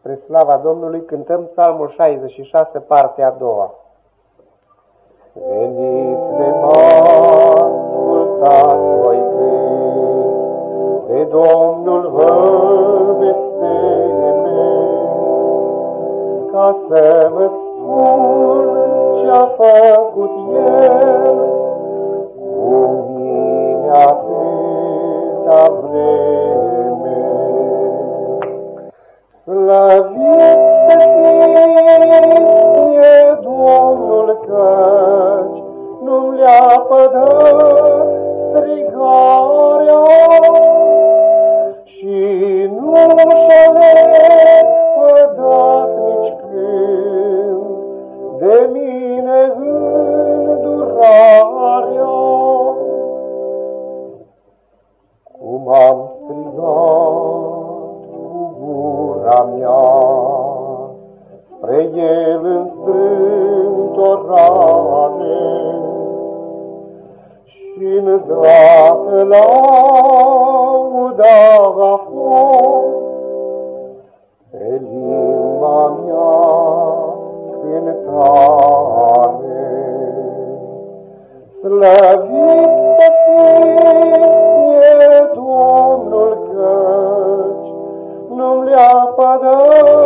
Spre slava Domnului cântăm Psalmul 66, partea a doua. Veniți de m-ascultați voi căi, de Domnul vă veți teme, ca să vă spun ce-a făcut El cu mine atâta vreme. Slăvit să fie Domnul, căci nu-mi leapădă strigarea și nu și-a lepădat nici când de mine îndurarea. Cum am strigat gura mea spre El în strântorare și-n dată lauda a fost pe limba mea cântare. Slăvit să fie Domnul, căci nu-mi leapădă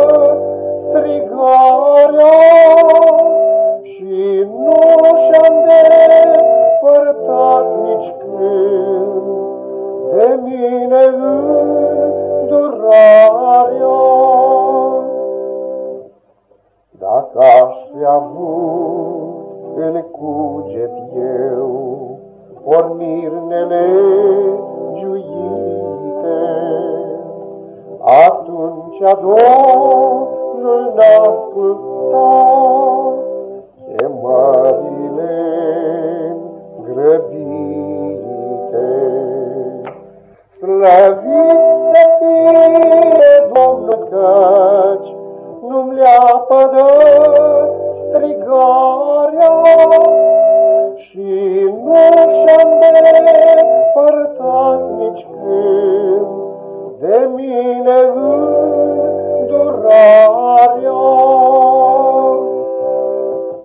strigarea și nu și-a îndepărtat nici când de mine îndurarea. Dacă aș fi avut în cuget eu porniri nelegiuite, atunci Domnul n-asculta chemările grăbite. Slăvit să fie Domnul, căci nu-mi leapădă strigarea și nu și-a